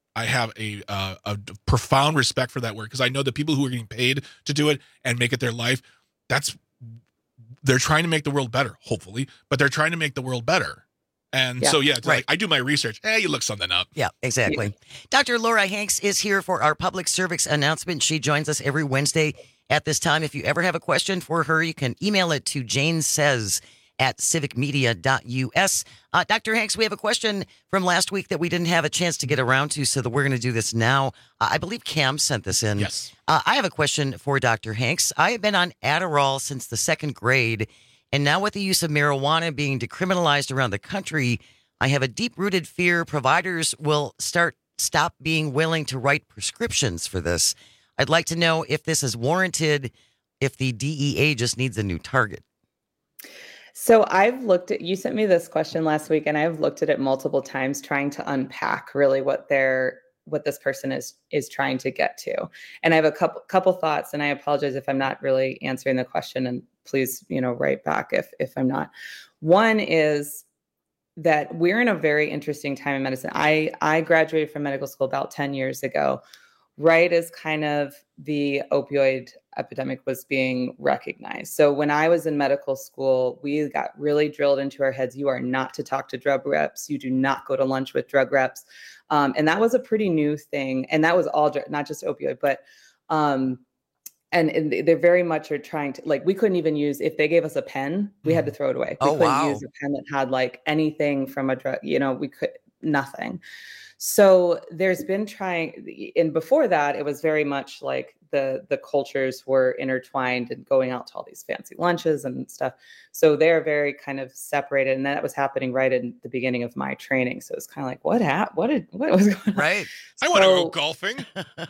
profound respect for that word, because I know the people who are getting paid to do it and make it their life, they're trying to make the world better, hopefully, but they're trying to make the world better. And so, like, I do my research. You look something up. Yeah, exactly. Yeah. Dr. Laura Hanks is here for our public service announcement. She joins us every Wednesday at this time. If you ever have a question for her, you can email it to janesays@civicmedia.us. Dr. Hanks, we have a question from last week that we didn't have a chance to get around to, so that we're going to do this now. I believe Cam sent this in. Yes. I have a question for Dr. Hanks. I have been on Adderall since the 2nd grade, and now with the use of marijuana being decriminalized around the country, I have a deep-rooted fear providers will stop being willing to write prescriptions for this. I'd like to know if this is warranted, if the DEA just needs a new target. So you sent me this question last week, and I've looked at it multiple times trying to unpack really what this person is trying to get to. And I have a couple thoughts, and I apologize if I'm not really answering the question, and please, write back if I'm not. One is that we're in a very interesting time in medicine. I graduated from medical school about 10 years ago, right as kind of the opioid epidemic was being recognized. So when I was in medical school, we got really drilled into our heads, you are not to talk to drug reps. You do not go to lunch with drug reps. And that was a pretty new thing. And that was all, not just opioid, but, and they very much are trying to, like, we couldn't even use, if they gave us a pen, we had to throw it away. We couldn't use a pen that had like anything from a drug, we could, nothing. So there's been and before that, it was very much like the cultures were intertwined and going out to all these fancy lunches and stuff. So they're very kind of separated. And that was happening right in the beginning of my training. So it's kind of like, what was going on? Right. I want to go golfing.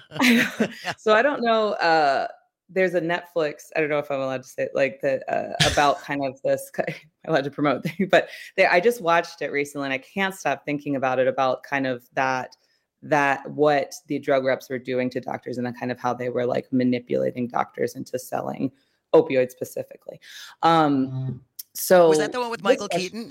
So I don't know. There's a Netflix, I don't know if I'm allowed to say it, like about kind of this, I'm allowed to promote thing, but I just watched it recently and I can't stop thinking about it, about kind of that what the drug reps were doing to doctors and then kind of how they were like manipulating doctors into selling opioids specifically. So was that the one with Michael Keaton?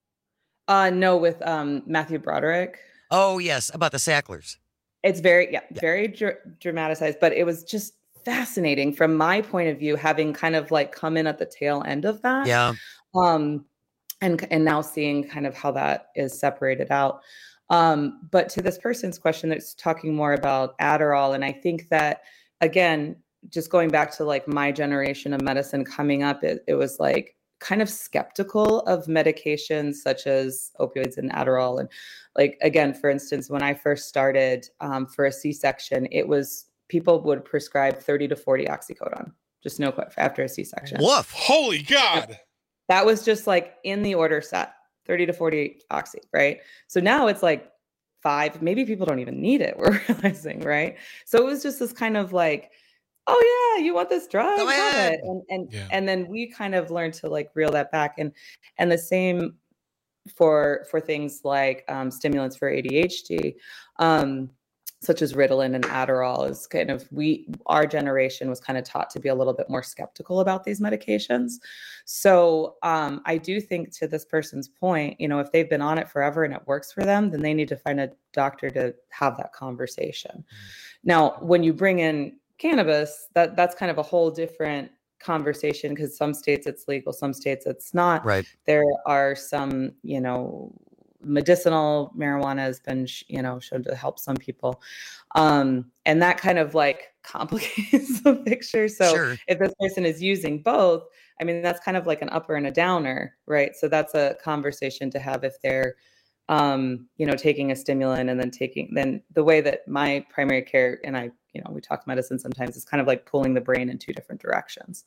No, with Matthew Broderick. Oh yes, about the Sacklers. It's very dramatized, but it was just fascinating from my point of view, having kind of like come in at the tail end of that. Yeah. And now seeing kind of how that is separated out. But to this person's question that's talking more about Adderall. And I think that, again, just going back to like my generation of medicine coming up, it was like kind of skeptical of medications such as opioids and Adderall. And like, again, for instance, when I first started for a C-section, it was, people would prescribe 30 to 40 oxycodone, just after a C-section. Woof. Holy God. That was just like in the order set, 30 to 40 oxy, right? So now it's like 5, maybe people don't even need it, we're realizing, right? So it was just this kind of like, oh yeah, you want this drug? Go ahead. And then we kind of learned to like reel that back. And the same for things like stimulants for ADHD, such as Ritalin and Adderall, is kind of our generation was kind of taught to be a little bit more skeptical about these medications. So I do think, to this person's point, if they've been on it forever and it works for them, then they need to find a doctor to have that conversation. Now, when you bring in cannabis, that's kind of a whole different conversation, because some states it's legal, some states it's not. Right. There are some, medicinal marijuana has been, shown to help some people. And that kind of like complicates the picture. So Sure. if this person is using both, I mean, that's kind of like an upper and a downer, right? So that's a conversation to have if they're, taking a stimulant and then the way that my primary care, and I, we talk medicine sometimes, is kind of like pulling the brain in 2 different directions.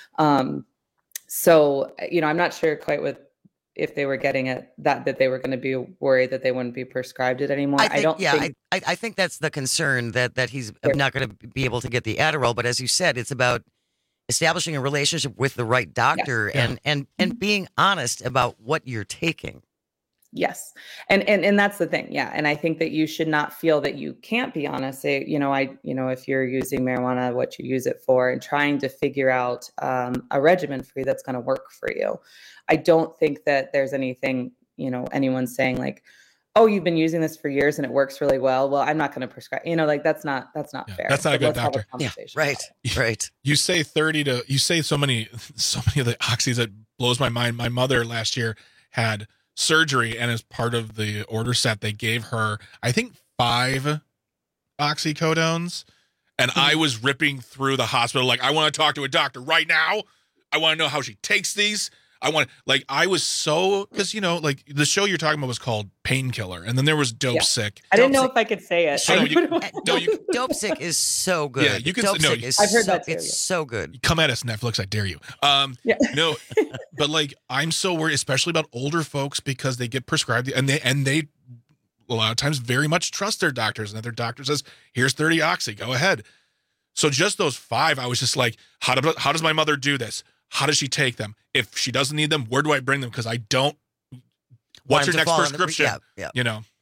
So, I'm not sure quite if they were getting it, that they were going to be worried that they wouldn't be prescribed it anymore. I think that's the concern, that he's not going to be able to get the Adderall. But as you said, it's about establishing a relationship with the right doctor and being honest about what you're taking. Yes. And that's the thing. Yeah. And I think that you should not feel that you can't be honest. Say, if you're using marijuana, what you use it for, and trying to figure out a regimen for you that's going to work for you. I don't think that there's anything, anyone saying like, oh, you've been using this for years and it works really well. Well, I'm not going to prescribe, that's not fair. That's not a good doctor. Right. You say you say so many of the oxys that blows my mind. My mother last year had surgery, and as part of the order set, they gave her, I think, 5 oxycodones. And I was ripping through the hospital like, I want to talk to a doctor right now. I want to know how she takes these. I was so, because, the show you're talking about was called Painkiller, and then there was Dope Sick. I didn't know if I could say it. Dope Sick is so good. Yeah, you can. Dope Sick is I've heard that too. It's so good. Come at us, Netflix. I dare you. No, but I'm so worried, especially about older folks, because they get prescribed, and they a lot of times very much trust their doctors, and their doctor says, "Here's 30 oxy. Go ahead." So just those 5, I was just like, how does my mother do this? How does she take them? If she doesn't need them, where do I bring them? Because I don't. What's your next prescription? Yeah.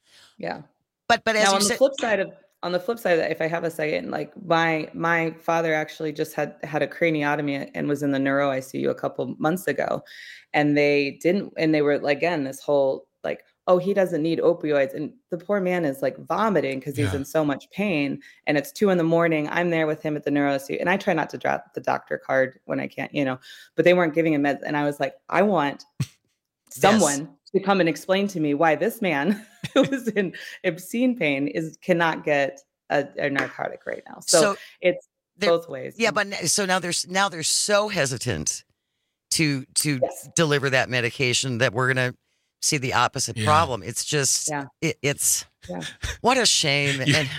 But as now, you on said, the flip side, if I have a second, like my father actually just had a craniotomy and was in the neuro ICU a couple months ago, and they were again this whole like, oh, he doesn't need opioids, and the poor man is like vomiting because he's in so much pain, and it's 2 a.m. I'm there with him at the neuro ICU, and I try not to drop the doctor card when I can't, but they weren't giving him meds, and I was like, I want someone to come and explain to me why this man who is in obscene pain cannot get a narcotic right now. So it's both ways. Yeah, but so now they're so hesitant to deliver that medication that we're gonna see the opposite problem. It's just it's what a shame. And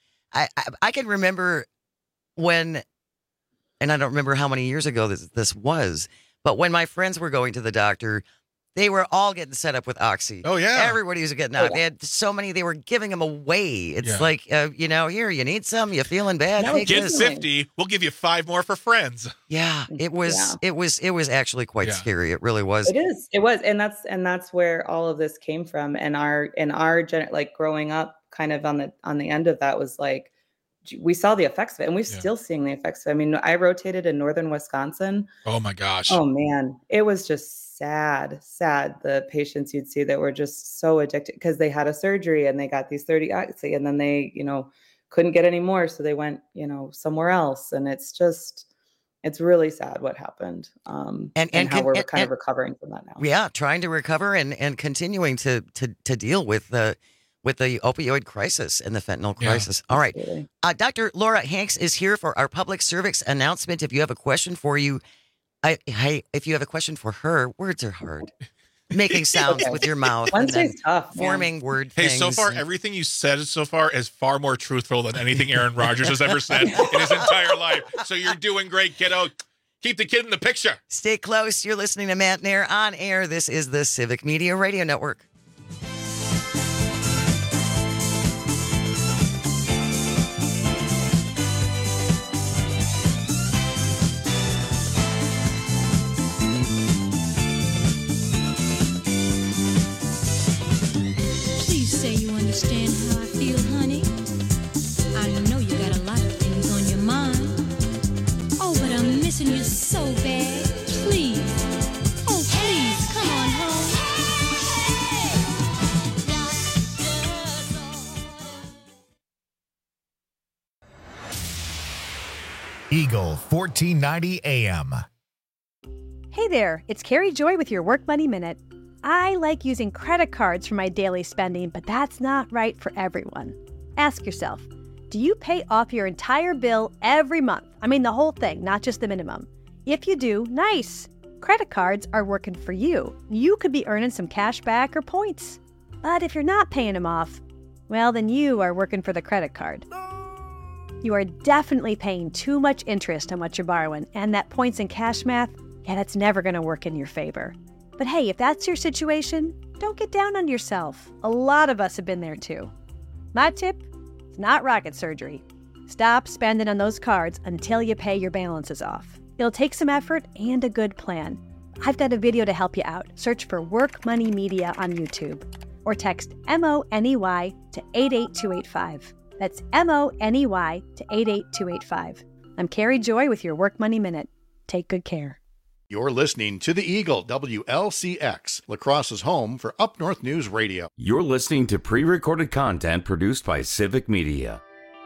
I can remember when, and I don't remember how many years ago this was, but when my friends were going to the doctor, they were all getting set up with oxy. Oh, yeah. Everybody was getting out. They had so many, they were giving them away. It's like, here, you need some, you feeling bad. Get 50. We'll give you 5 more for friends. Yeah, it was actually quite scary. It really was. It was. And that's where all of this came from. And our growing up kind of on the end of that was like, we saw the effects of it, and we're still seeing the effects of it. I mean, I rotated in northern Wisconsin. Oh my gosh. Oh man. It was just sad. The patients you'd see that were just so addicted because they had a surgery and they got these 30 oxy, and then they, couldn't get any more. So they went, somewhere else. And it's really sad what happened. And how we're kind of recovering from that now. Yeah. Trying to recover and continuing to deal with the opioid crisis and the fentanyl crisis. All right. Dr. Laura Hanks is here for our public service announcement. If you have a question for if you have a question for her, words are hard. Making sounds with your mouth. Wednesday's tough. Forming word things. Hey, so far, everything you said so far is far more truthful than anything Aaron Rodgers has ever said in his entire life. So you're doing great, kiddo. Keep the kid in the picture. Stay close. You're listening to Matt Nair on air. This is the Civic Media Radio Network. Please say you understand how I feel, honey. I know you got a lot of things on your mind. Oh, but I'm missing you so bad. Please. Oh, please, come on home. Eagle 1490 AM. Hey there, it's Carrie Joy with your Work Money Minute. I like using credit cards for my daily spending, but that's not right for everyone. Ask yourself, do you pay off your entire bill every month? I mean the whole thing, not just the minimum. If you do, nice. Credit cards are working for you. You could be earning some cash back or points. But if you're not paying them off, well, then you are working for the credit card. You are definitely paying too much interest on what you're borrowing, and that points and cash math, yeah, that's never going to work in your favor. But hey, if that's your situation, don't get down on yourself. A lot of us have been there too. My tip? It's not rocket surgery. Stop spending on those cards until you pay your balances off. It'll take some effort and a good plan. I've got a video to help you out. Search for Work Money Media on YouTube or text MONEY to 88285. That's MONEY to 88285. I'm Carrie Joy with your Work Money Minute. Take good care. You're listening to the Eagle, WLCX, La Crosse's home for Up North News Radio. You're listening to pre-recorded content produced by Civic Media.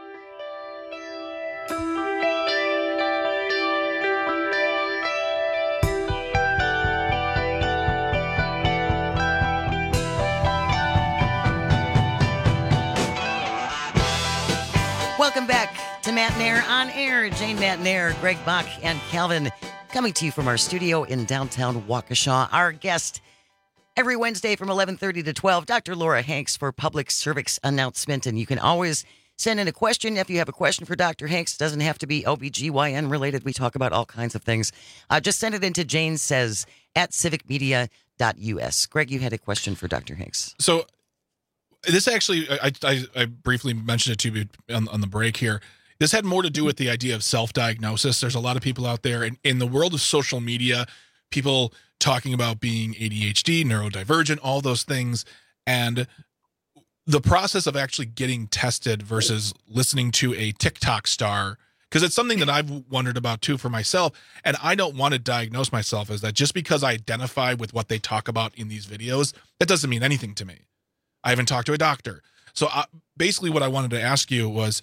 Welcome back to Matt Nair on air. Jane Matt Nair, Greg Bach, and Calvin coming to you from our studio in downtown Waukesha. Our guest every Wednesday from 11:30 to 12, Dr. Laura Hanks for public service announcement. And you can always send in a question if you have a question for Dr. Hanks. It doesn't have to be OBGYN related. We talk about all kinds of things. Just send it into Jane Says at civicmedia.us. Greg, you had a question for Dr. Hanks. So this actually, I briefly mentioned it to you on the break here. This had more to do with the idea of self-diagnosis. There's a lot of people out there in the world of social media, people talking about being ADHD, neurodivergent, all those things. And the process of actually getting tested versus listening to a TikTok star, because it's something that I've wondered about too for myself. And I don't want to diagnose myself as that. Just because I identify with what they talk about in these videos, that doesn't mean anything to me. I haven't talked to a doctor. So basically what I wanted to ask you was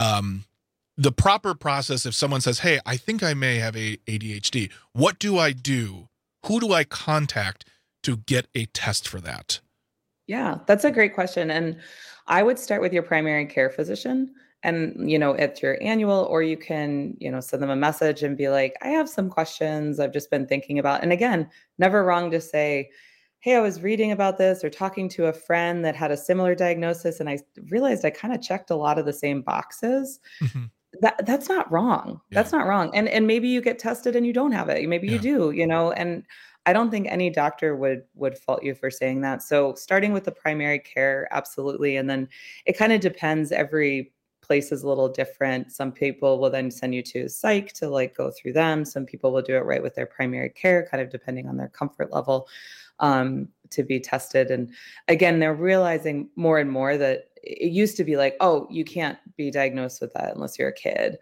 the proper process if someone says, hey, I think I may have ADHD. What do I do? Who do I contact to get a test for that? Yeah, that's a great question. And I would start with your primary care physician and, it's your annual, or you can, send them a message and be like, I have some questions I've just been thinking about. And again, never wrong to say, hey, I was reading about this or talking to a friend that had a similar diagnosis, and I realized I kind of checked a lot of the same boxes. Mm-hmm. That's not wrong. Yeah. That's not wrong. And maybe you get tested and you don't have it. Maybe you do, and I don't think any doctor would fault you for saying that. So starting with the primary care, absolutely. And then it kind of depends. Every place is a little different. Some people will then send you to psych to go through them. Some people will do it right with their primary care, kind of depending on their comfort level. To be tested. And again, they're realizing more and more that it used to be like, oh, you can't be diagnosed with that unless you're a kid.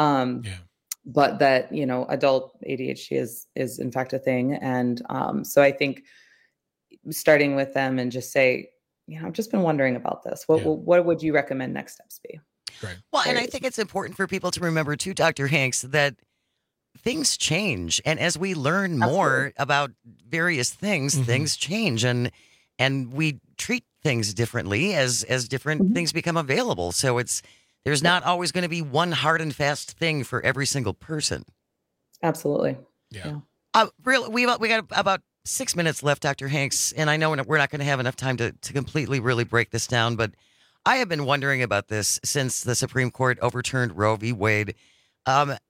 But that, adult ADHD is in fact a thing. And so I think starting with them and just say, I've just been wondering about this. What would you recommend next steps be? Right. Well, and I think it's important for people to remember too, Dr. Hanks, that things change. And as we learn more about various things, things change and we treat things differently as different things become available. So there's not always going to be one hard and fast thing for every single person. Absolutely. Yeah. We got about 6 minutes left, Dr. Hanks, and I know we're not going to have enough time to completely really break this down, but I have been wondering about this since the Supreme Court overturned Roe v. Wade.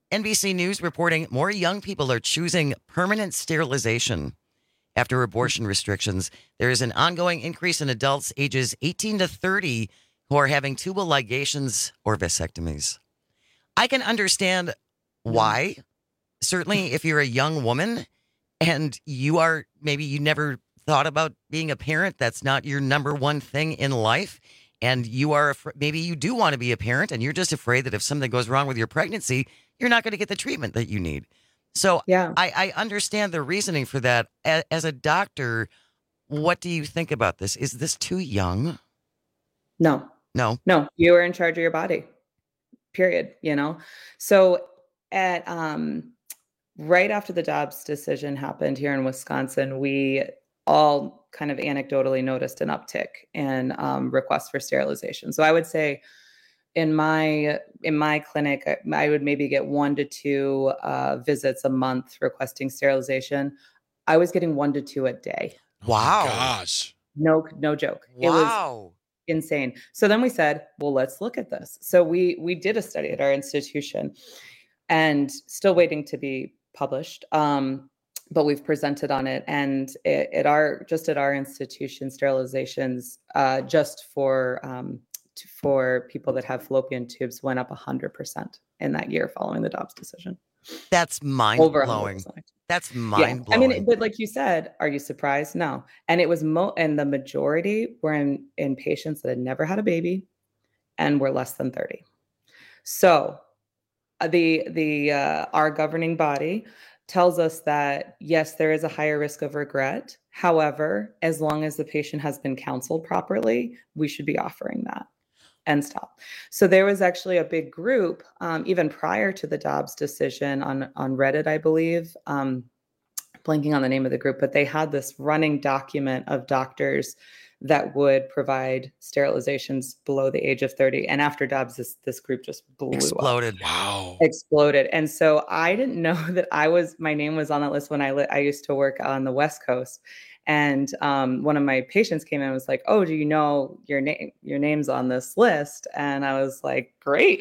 NBC News reporting more young people are choosing permanent sterilization. After abortion restrictions, there is an ongoing increase in adults ages 18 to 30 who are having tubal ligations or vasectomies. I can understand why. Certainly, if you're a young woman and maybe you never thought about being a parent, that's not your number one thing in life. And you are, maybe you do want to be a parent and you're just afraid that if something goes wrong with your pregnancy, you're not going to get the treatment that you need. So I understand the reasoning for that. As a doctor, what do you think about this? Is this too young? No. You are in charge of your body, period. So at right after the Dobbs decision happened here in Wisconsin, we all kind of anecdotally noticed an uptick in requests for sterilization. So I would say in my clinic, I would maybe get 1 to 2 visits a month requesting sterilization. I was getting 1 to 2 a day. Wow. Gosh. No joke. Wow. It was insane. So then we said, well, let's look at this. So we did a study at our institution and still waiting to be published. But we've presented on it, and at our institution, sterilizations just for people that have fallopian tubes went up 100% in that year following the Dobbs decision. That's mind-blowing. That's mind-blowing. I mean, but like you said, are you surprised? No. And it was and the majority were in patients that had never had a baby and were less than 30. So our governing body tells us that, yes, there is a higher risk of regret. However, as long as the patient has been counseled properly, we should be offering that and stop. So there was actually a big group, even prior to the Dobbs decision on Reddit, I believe, blanking on the name of the group, but they had this running document of doctors that would provide sterilizations below the age of 30. And after Dobbs, this group just exploded. Up. Wow. Exploded. And so I didn't know that my name was on that list when I used to work on the West Coast. And one of my patients came in and was like, oh, do you know your name's on this list? And I was like, great.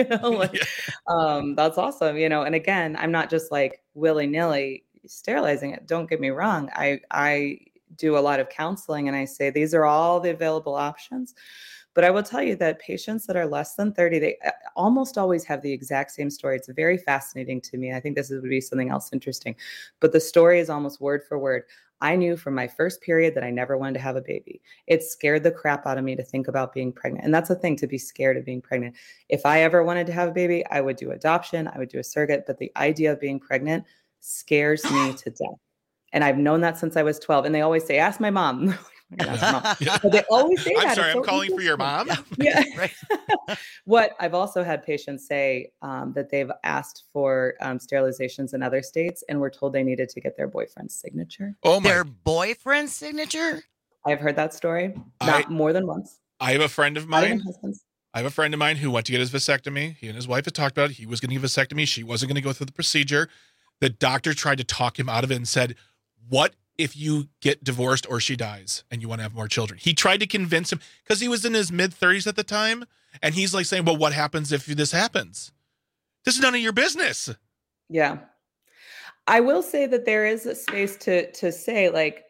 That's awesome. And again, I'm not just like willy-nilly sterilizing it. Don't get me wrong. I do a lot of counseling and I say, these are all the available options. But I will tell you that patients that are less than 30, they almost always have the exact same story. It's very fascinating to me. I think this would be something else interesting. But the story is almost word for word. I knew from my first period that I never wanted to have a baby. It scared the crap out of me to think about being pregnant. And that's the thing, to be scared of being pregnant. If I ever wanted to have a baby, I would do adoption. I would do a surrogate. But the idea of being pregnant scares me to death. And I've known that since I was 12. And they always say, ask my mom. Yeah. But they always say that. I'm sorry, I'm calling for your mom. Yeah. What I've also had patients say that they've asked for sterilizations in other states and were told they needed to get their boyfriend's signature. Oh my! Their boyfriend's signature? I've heard that story not more than once. I have a friend of mine. Who went to get his vasectomy. He and his wife had talked about it. He was getting a vasectomy. She wasn't going to go through the procedure. The doctor tried to talk him out of it and said, what if you get divorced or she dies and you want to have more children? He tried to convince him because he was in his mid-30s at the time. And he's like saying, well, what happens if this happens? This is none of your business. Yeah. I will say that there is a space to say, like,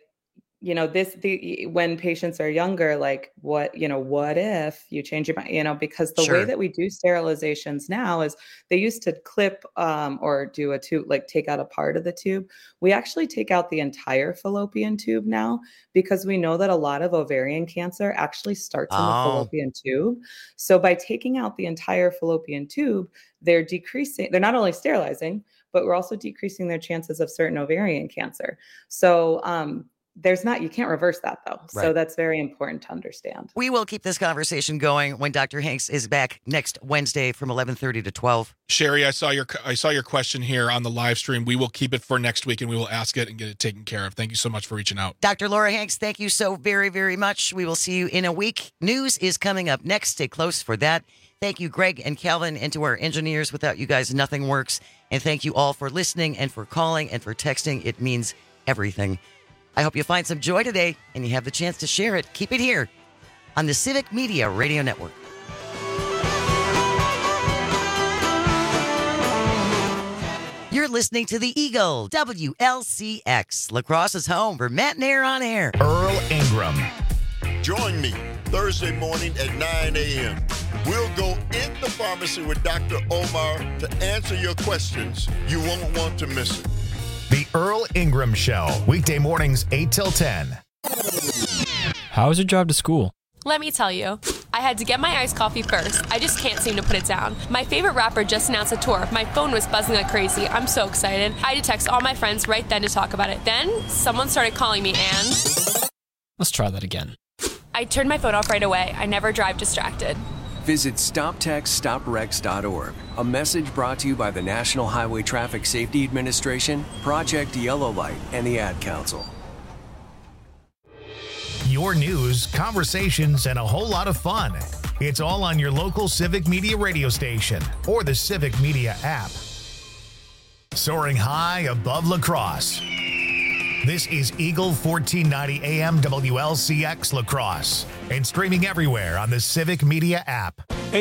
when patients are younger, like what if you change your mind, because the way that we do sterilizations now is they used to clip or do a tube, like take out a part of the tube. We actually take out the entire fallopian tube now because we know that a lot of ovarian cancer actually starts in the fallopian tube. So by taking out the entire fallopian tube, they're not only sterilizing, but we're also decreasing their chances of certain ovarian cancer. So, you can't reverse that though. Right. So that's very important to understand. We will keep this conversation going when Dr. Hanks is back next Wednesday from 11:30 to 12. Sherry, I saw your question here on the live stream. We will keep it for next week and we will ask it and get it taken care of. Thank you so much for reaching out. Dr. Laura Hanks, thank you so very, very much. We will see you in a week. News is coming up next. Stay close for that. Thank you, Greg and Calvin, and to our engineers. Without you guys, nothing works. And thank you all for listening and for calling and for texting. It means everything. I hope you find some joy today and you have the chance to share it. Keep it here on the Civic Media Radio Network. You're listening to the Eagle, WLCX, La Crosse's home for Matt Nair on Air. Earl Ingram. Join me Thursday morning at 9 a.m. We'll go in the pharmacy with Dr. Omar to answer your questions. You won't want to miss it. The Earl Ingram Show, weekday mornings 8 till 10. How was your drive to school? Let me tell you. I had to get my iced coffee first. I just can't seem to put it down. My favorite rapper just announced a tour. My phone was buzzing like crazy. I'm so excited. I had to text all my friends right then to talk about it. Then, someone started calling me and... Let's try that again. I turned my phone off right away. I never drive distracted. Visit StopTextStopWrecks.org. A message brought to you by the National Highway Traffic Safety Administration, Project Yellow Light, and the Ad Council. Your news, conversations, and a whole lot of fun. It's all on your local Civic Media radio station or the Civic Media app. Soaring high above La Crosse. This is Eagle 1490 AM WLCX La Crosse and streaming everywhere on the Civic Media app.